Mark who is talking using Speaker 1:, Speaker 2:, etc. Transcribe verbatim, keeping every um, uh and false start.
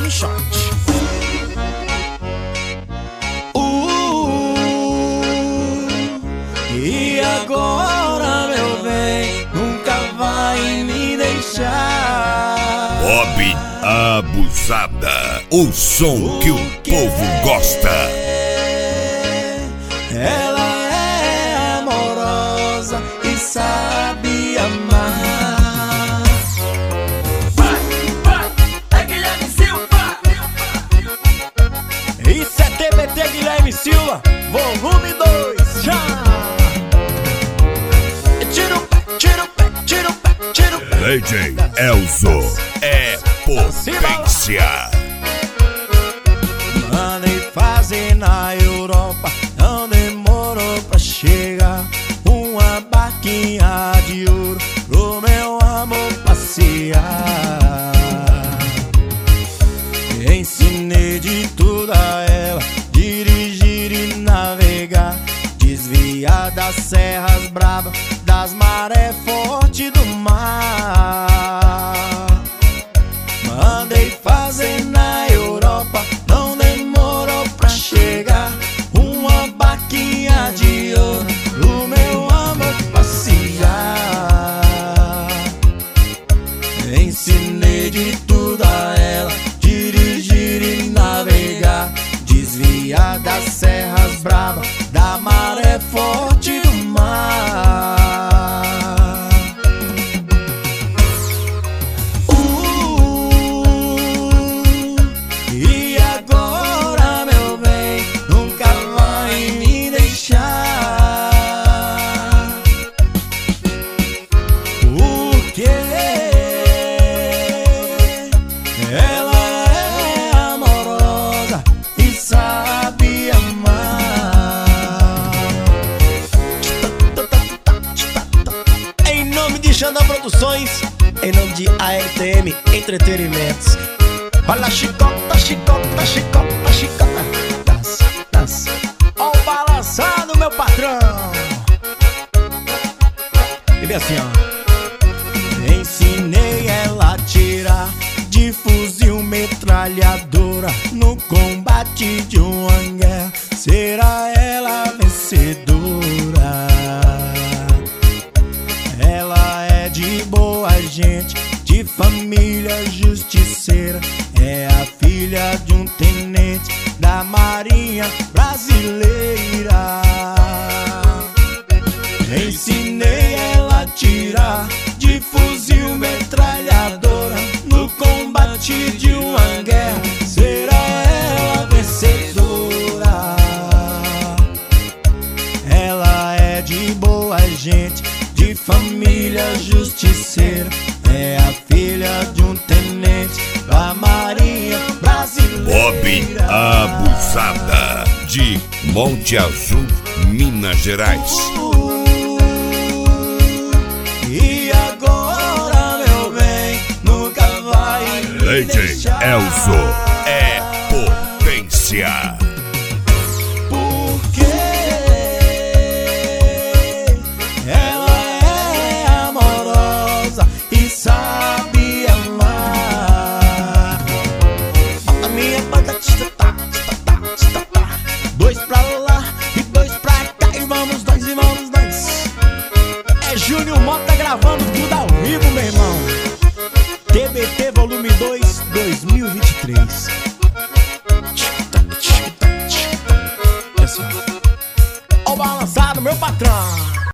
Speaker 1: um shot. Uh, e agora, meu bem, nunca vai me deixar.
Speaker 2: Bob Abusada, o som que o povo gosta.
Speaker 1: Ela é amorosa e sabe amar.
Speaker 3: Vai, vai, é Guilherme Silva.
Speaker 1: Isso é T B T Guilherme Silva, volume dois, já! Tira o pé, tira o pé, tira o pé, tira o pé.
Speaker 2: D J Elzo é potência.
Speaker 1: Mandei fazer na Europa, não demorou pra chegar. Uma barquinha de ouro pro meu amor passear. Ensinei de tudo a ela, dirigir e navegar, desviar das serras bravas, das marés fortes do mar. Mandei fazer na Europa, não demorou pra chegar. Uma barquinha de ouro pro meu amor passear. Ensinei de tudo a ela, dirigir e navegar, desviar das serras bravas, da maré forte do mar. Xandão Produções, em nome de A R T M Entretenimentos. Olha a chicota, chicota, chicota, chicota. Dança, dança. Ó o balançado, meu patrão. E vem assim, ó. Ensinei ela a tirar de fuzil metralhadora no combate de uma guerra. Será ela vencedora? Ela é de boa gente, de família justiceira. É a filha de um tenente da Marinha Brasileira. Ensinei ela a tirar de fuzil metralhadora no combate de uma guerra. Será ela vencedora? Ela é de boa gente, de família justiceira. É a filha de um tenente da Marinha Brasileira.
Speaker 2: Bob Abusada, de Monte Azul, Minas Gerais.
Speaker 1: Uh, e agora, meu bem, nunca vai me
Speaker 2: D J
Speaker 1: deixar.
Speaker 2: Elzo é potência.
Speaker 1: Porque ela é amorosa e sabe amar. A minha banda tita tá, tita tá, tita tá. Dois pra lá e dois pra cá, e vamos nós, e vamos nós. É Júnior Mota gravando tudo ao vivo, meu irmão. T B T volume dois, dois mil e vinte e três. Ó o balançado, meu patrão.